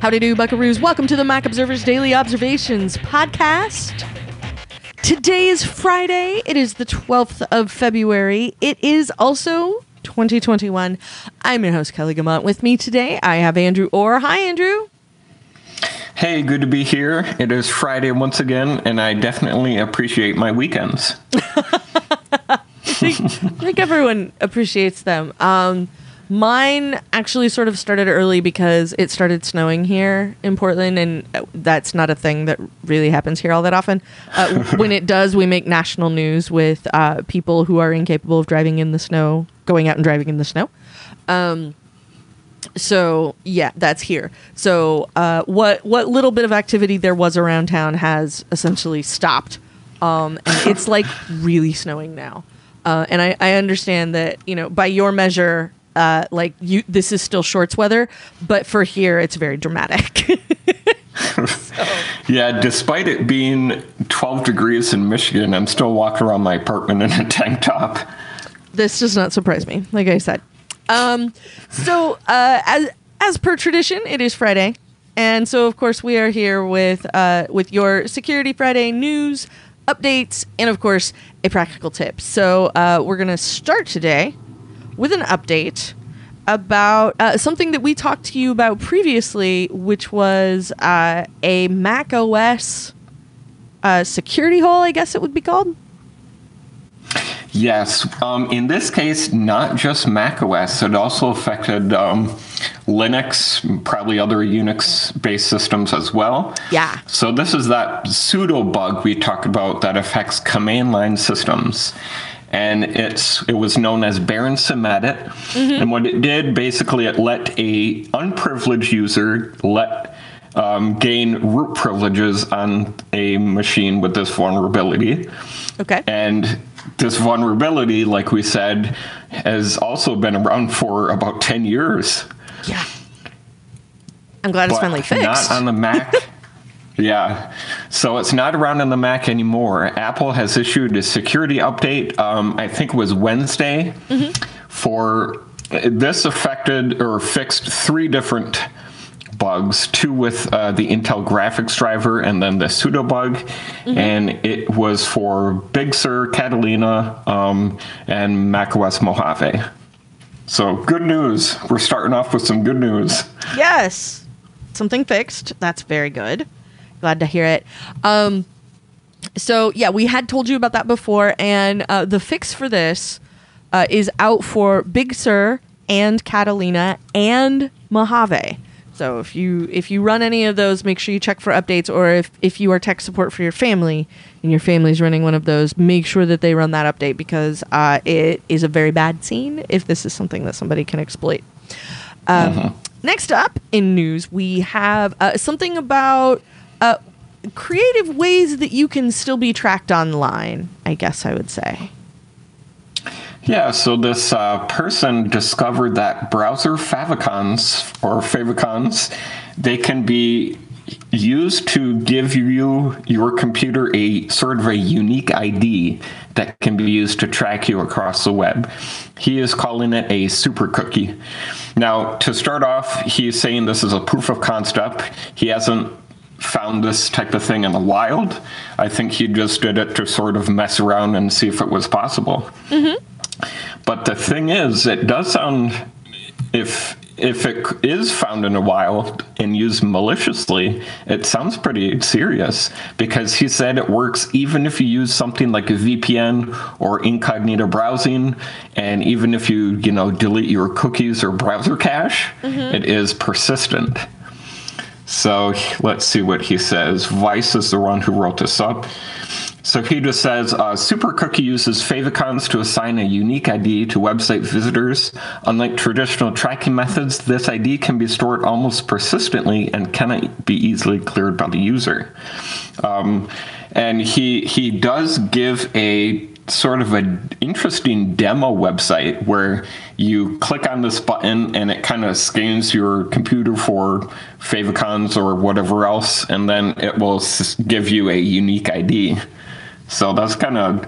Howdy do, buckaroos. Welcome to the Mac Observer's Daily Observations podcast. Today is Friday. It is the 12th of February. It is also 2021. I'm your host, Kelly Gamont. With me today, I have Andrew Orr. Hi, Andrew. Hey, good to be here. It is Friday once again, and I definitely appreciate my weekends. I think everyone appreciates them. Mine actually sort of started early because it started snowing here in Portland, and that's not a thing that really happens here all that often. When it does, we make national news with people who are incapable of driving in the snow, going out and driving in the snow. So, yeah, that's here. So what little bit of activity there was around town has essentially stopped, and it's like really snowing now. And I understand that, you know, by your measure, this is still shorts weather, but for here, it's very dramatic. Yeah, despite it being 12 degrees in Michigan, I'm still walking around my apartment in a tank top. This does not surprise me, like I said. So as per tradition, it is Friday. And so, of course, we are here with your Security Friday news, updates, and, of course, a practical tip. So we're going to start today with an update about something that we talked to you about previously, which was a Mac OS security hole, I guess it would be called. Yes. In this case, not just Mac OS. It also affected Linux, probably other Unix-based systems as well. Yeah. So this is that pseudo bug we talked about that affects command line systems. And it was known as Berenson Edit. Mm-hmm. And what it did, basically, it let a unprivileged user gain root privileges on a machine with this vulnerability. Okay. And this vulnerability, like we said, has also been around for about 10 years. Yeah. I'm glad it's finally fixed. Not on the Mac. Yeah. So it's not around on the Mac anymore. Apple has issued a security update, I think it was Wednesday, for this affected or fixed 3 different bugs, 2 with the Intel graphics driver and then the pseudo bug. And it was for Big Sur, Catalina, and macOS Mojave. So good news. We're starting off with some good news. Yes. Something fixed. That's very good. Glad to hear it. So, yeah, we had told you about that before, and the fix for this is out for Big Sur and Catalina and Mojave. So if you run any of those, make sure you check for updates, or if you are tech support for your family and your family's running one of those, make sure that they run that update because it is a very bad scene if this is something that somebody can exploit. Next up in news, we have something about creative ways that you can still be tracked online, I guess I would say. Yeah, so this person discovered that browser favicons, they can be used to give your computer a sort of a unique ID that can be used to track you across the web. He is calling it a super cookie. Now, to start off, he's saying this is a proof of concept. He hasn't found this type of thing in the wild. I think he just did it to sort of mess around and see if it was possible. But the thing is, it does sound, if it is found in the wild and used maliciously, it sounds pretty serious, because he said it works even if you use something like a VPN or incognito browsing, and even if you delete your cookies or browser cache, it is persistent. So let's see what he says. Vice is the one who wrote this up. So he just says, Super Cookie uses favicons to assign a unique ID to website visitors. Unlike traditional tracking methods, this ID can be stored almost persistently and cannot be easily cleared by the user. And he does give a sort of an interesting demo website where you click on this button and it kind of scans your computer for favicons or whatever else, and then it will give you a unique ID. So that's kind of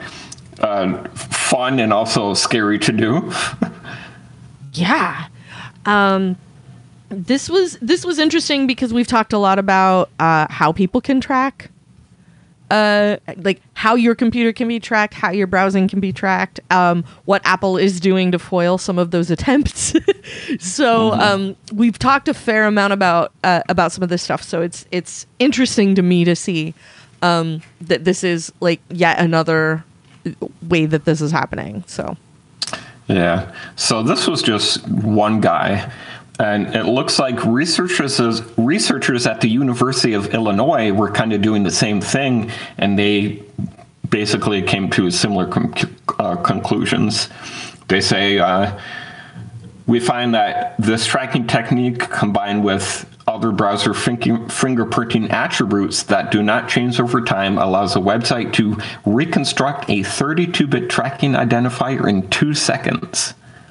fun and also scary to do. Yeah. This was interesting because we've talked a lot about how people can track, like how your computer can be tracked, how your browsing can be tracked, what Apple is doing to foil some of those attempts. So we've talked a fair amount about some of this stuff. So it's interesting to me to see that this is like yet another way that this is happening. So yeah. So this was just one guy. And it looks like researchers at the University of Illinois were kind of doing the same thing, and they basically came to similar conclusions. They say, we find that this tracking technique combined with other browser fingerprinting attributes that do not change over time allows a website to reconstruct a 32-bit tracking identifier in 2 seconds.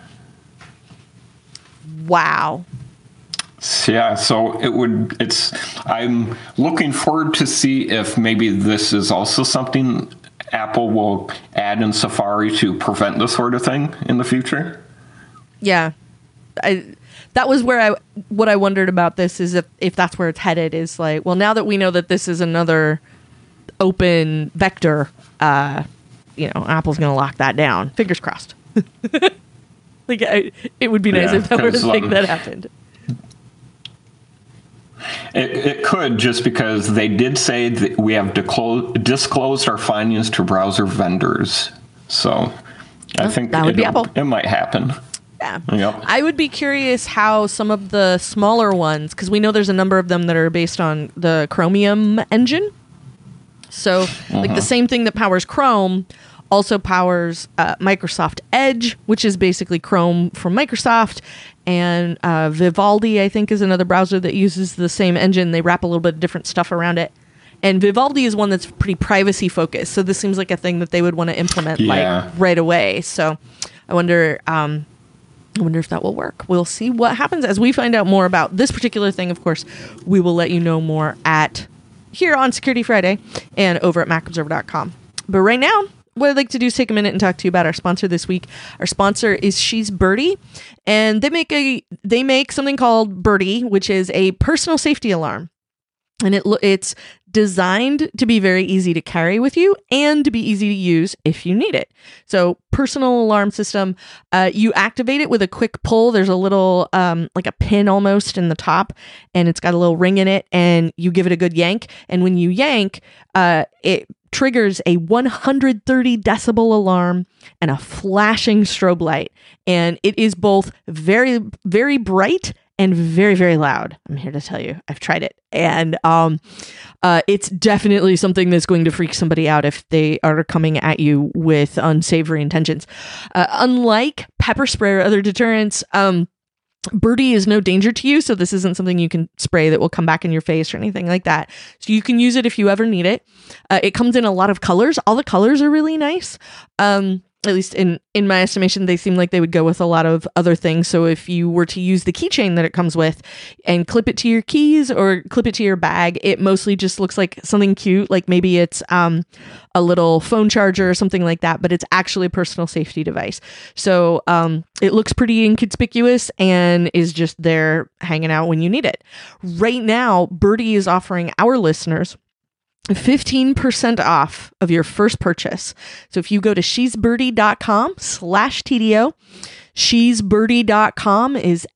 Wow. Yeah, so I'm looking forward to see if maybe this is also something Apple will add in Safari to prevent this sort of thing in the future. Yeah. That was where what I wondered about this is if that's where it's headed, is like, well, now that we know that this is another open vector, Apple's going to lock that down. Fingers crossed. Like, it would be nice if that were the thing that happened. It could, just because they did say that we have disclosed our findings to browser vendors. So I think that would be Apple. It might happen. Yeah. Yep. I would be curious how some of the smaller ones, because we know there's a number of them that are based on the Chromium engine. So like the same thing that powers Chrome also powers Microsoft Edge, which is basically Chrome from Microsoft, and Vivaldi, I think, is another browser that uses the same engine. They wrap a little bit of different stuff around it. And Vivaldi is one that's pretty privacy focused, so this seems like a thing that they would want to implement like right away. So I wonder if that will work. We'll see what happens as we find out more about this particular thing. Of course, we will let you know more here on Security Friday and over at MacObserver.com. But right now, what I'd like to do is take a minute and talk to you about our sponsor this week. Our sponsor is She's Birdie, and they make something called Birdie, which is a personal safety alarm. And it's designed to be very easy to carry with you and to be easy to use if you need it. So personal alarm system, you activate it with a quick pull. There's a little, like a pin almost in the top, and it's got a little ring in it, and you give it a good yank. And when you yank, it triggers a 130 decibel alarm and a flashing strobe light. And it is both very, very bright and very, very loud. I'm here to tell you, I've tried it. And it's definitely something that's going to freak somebody out if they are coming at you with unsavory intentions. Unlike pepper spray or other deterrents, Birdie is no danger to you, so this isn't something you can spray that will come back in your face or anything like that. So you can use it if you ever need it. It comes in a lot of colors. All the colors are really nice. At least in my estimation, they seem like they would go with a lot of other things. So if you were to use the keychain that it comes with and clip it to your keys or clip it to your bag, it mostly just looks like something cute. Like maybe it's a little phone charger or something like that, but it's actually a personal safety device. So it looks pretty inconspicuous and is just there hanging out when you need it. Right now, Birdie is offering our listeners 15% off of your first purchase. So if you go to shesbirdie.com/TDO, shesbirdie.com is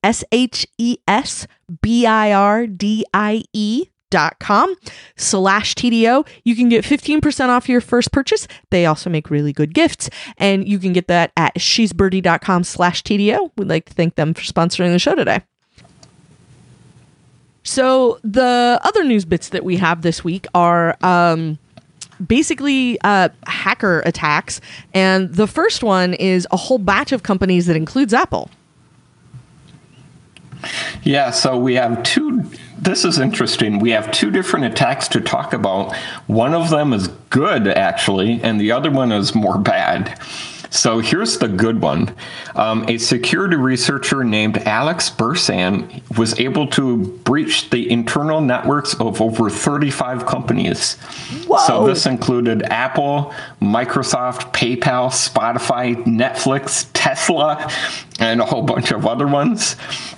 SHESBIRDIE.com/TDO. You can get 15% off your first purchase. They also make really good gifts, and you can get that at shesbirdie.com/TDO. We'd like to thank them for sponsoring the show today. So the other news bits that we have this week are basically hacker attacks. And the first one is a whole batch of companies that includes Apple. Yeah, so we have this is interesting. We have two different attacks to talk about. One of them is good, actually, and the other one is more bad. So here's the good one. A security researcher named Alex Bursan was able to breach the internal networks of over 35 companies. Whoa. So this included Apple, Microsoft, PayPal, Spotify, Netflix, Tesla, and a whole bunch of other ones.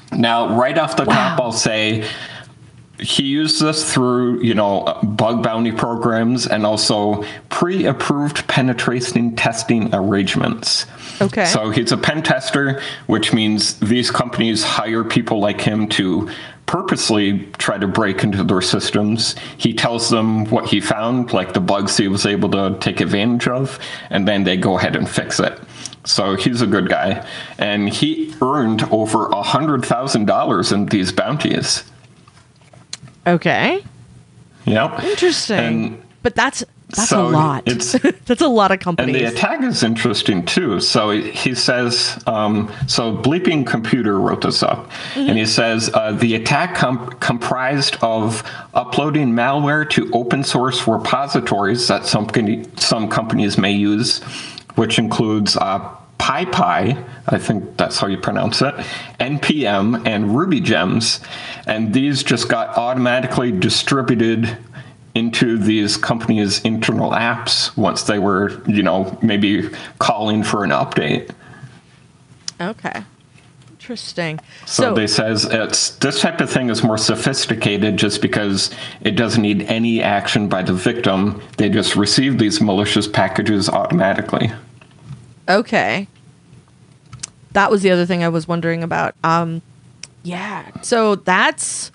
Now, right off the top, I'll say he used this through, bug bounty programs and also pre-approved penetration testing arrangements. Okay. So he's a pen tester, which means these companies hire people like him to purposely try to break into their systems. He tells them what he found, like the bugs he was able to take advantage of, and then they go ahead and fix it. So he's a good guy. And he earned over $100,000 in these bounties. Okay. Yep. Interesting. But that's so a lot. That's a lot of companies. And the attack is interesting, too. So he says, so Bleeping Computer wrote this up, and he says, the attack comprised of uploading malware to open source repositories that some companies may use, which includes PyPI, I think that's how you pronounce it, NPM, and RubyGems. And these just got automatically distributed into these companies' internal apps once they were, maybe calling for an update. Okay. Interesting. So they says this type of thing is more sophisticated just because it doesn't need any action by the victim. They just receive these malicious packages automatically. Okay. That was the other thing I was wondering about. Yeah. So that's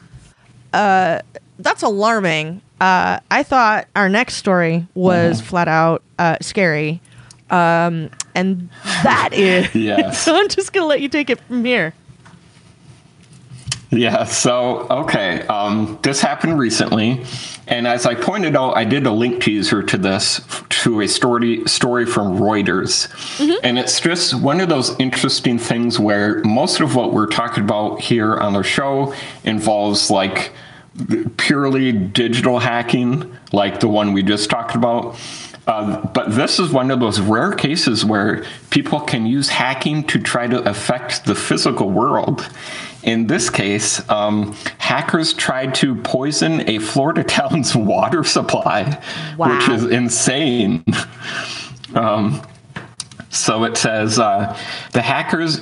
alarming. I thought our next story was flat out scary. And that is... Yes. So I'm just going to let you take it from here. Yeah, so, okay. This happened recently. And as I pointed out, I did a link teaser to this, to a story from Reuters. And it's just one of those interesting things where most of what we're talking about here on the show involves, like, purely digital hacking, like the one we just talked about. But this is one of those rare cases where people can use hacking to try to affect the physical world. In this case, hackers tried to poison a Florida town's water supply, which is insane. So it says the hackers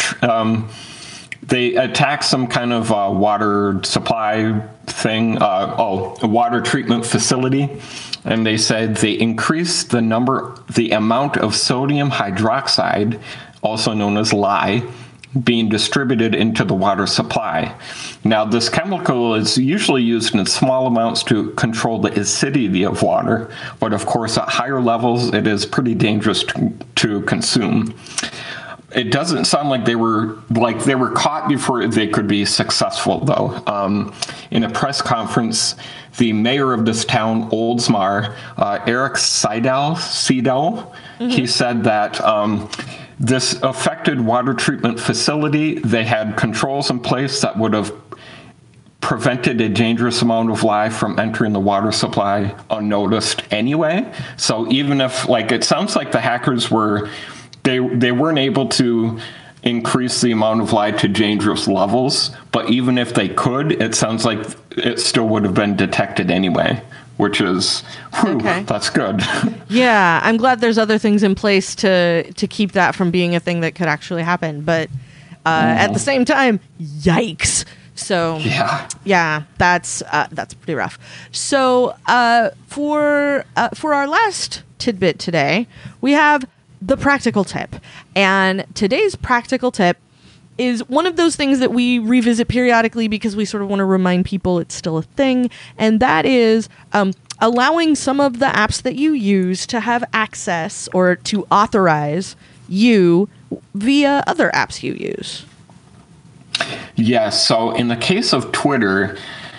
they attacked some kind of water supply thing, a water treatment facility, and they said they increased the amount of sodium hydroxide, also known as lye, being distributed into the water supply. Now, this chemical is usually used in small amounts to control the acidity of water, but of course, at higher levels, it is pretty dangerous to consume. It doesn't sound like they were caught before they could be successful, though. In a press conference, the mayor of this town, Oldsmar, Eric Seidel, he said that this affected water treatment facility. They had controls in place that would have prevented a dangerous amount of lye from entering the water supply unnoticed anyway. So even if, it sounds like the hackers they weren't able to increase the amount of lye to dangerous levels, but even if they could, it sounds like it still would have been detected anyway, which is, that's good. Yeah, I'm glad there's other things in place to keep that from being a thing that could actually happen. But at the same time, yikes. So yeah, that's pretty rough. So for our last tidbit today, we have the practical tip. And today's practical tip is one of those things that we revisit periodically because we sort of want to remind people it's still a thing. And that is allowing some of the apps that you use to have access or to authorize you via other apps you use. Yeah, so in the case of Twitter,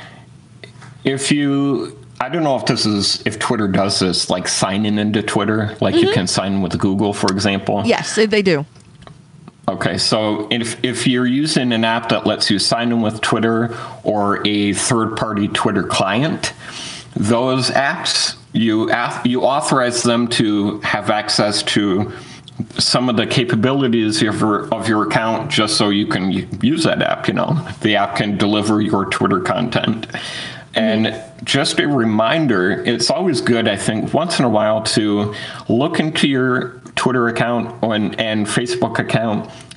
I don't know if Twitter does this, like signing into Twitter, like you can sign in with Google, for example. Yes, they do. Okay, so if you're using an app that lets you sign in with Twitter or a third-party Twitter client, those apps, you authorize them to have access to some of the capabilities of your account just so you can use that app. The app can deliver your Twitter content. And just a reminder, it's always good, I think, once in a while to look into your Twitter account and Facebook account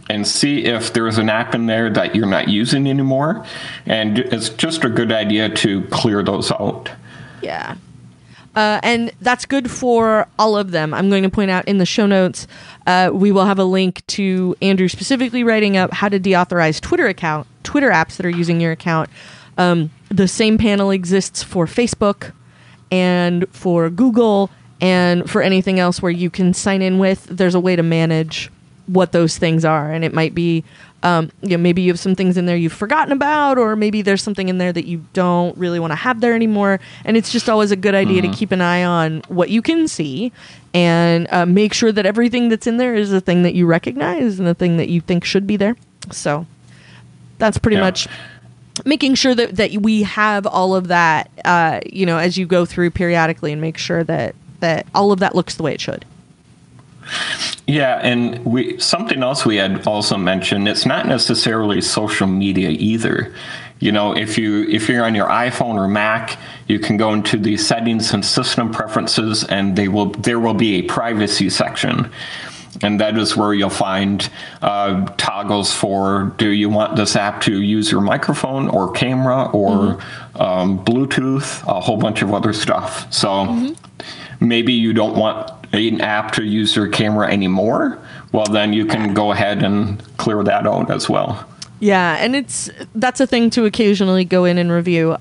and see if there's an app in there that you're not using anymore. And it's just a good idea to clear those out. Yeah. And that's good for all of them. I'm going to point out in the show notes, we will have a link to Andrew specifically writing up how to deauthorize Twitter apps that are using your account. The same panel exists for Facebook and for Google and for anything else where you can sign in with. There's a way to manage what those things are, and it might be maybe you have some things in there you've forgotten about, or maybe there's something in there that you don't really want to have there anymore, and it's just always a good idea to keep an eye on what you can see and make sure that everything that's in there is a thing that you recognize and a thing that you think should be there. So that's pretty much making sure that we have all of that as you go through periodically, and make sure that all of that looks the way it should. Yeah, and something else we had also mentioned, it's not necessarily social media either. If you're on your iPhone or Mac, you can go into the settings and system preferences, and there will be a privacy section. And that is where you'll find toggles for, do you want this app to use your microphone or camera or Bluetooth, a whole bunch of other stuff. So maybe you don't want an app to use your camera anymore. Well, then you can go ahead and clear that out as well. Yeah, and that's a thing to occasionally go in and review.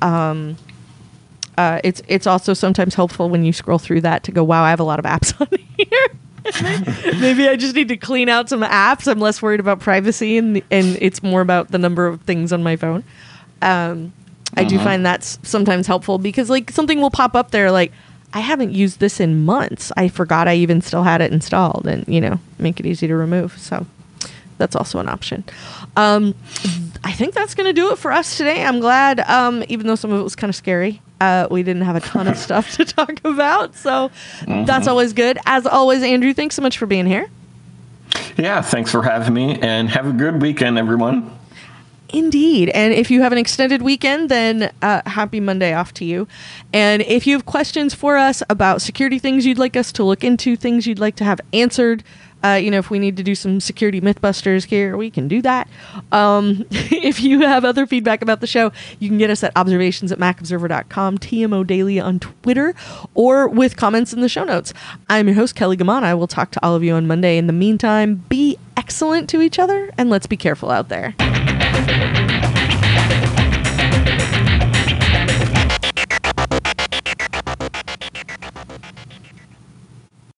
It's also sometimes helpful when you scroll through that to go, wow, I have a lot of apps on here. Maybe I just need to clean out some apps. I'm less worried about privacy, and it's more about the number of things on my phone. I do find that's sometimes helpful, because something will pop up there like, I haven't used this in months. I forgot I even still had it installed, and make it easy to remove. So that's also an option. I think that's going to do it for us today. I'm glad, even though some of it was kind of scary, we didn't have a ton of stuff to talk about. So that's always good. As always, Andrew, thanks so much for being here. Yeah, thanks for having me, and have a good weekend, everyone. Indeed. And if you have an extended weekend, then happy Monday off to you. And if you have questions for us about security things you'd like us to look into, things you'd like to have answered, if we need to do some security Mythbusters here, we can do that. If you have other feedback about the show, you can get us at observations@macobserver.com, TMO Daily on Twitter, or with comments in the show notes. I'm your host, Kelly Gammon. I will talk to all of you on Monday. In the meantime, be excellent to each other, and let's be careful out there.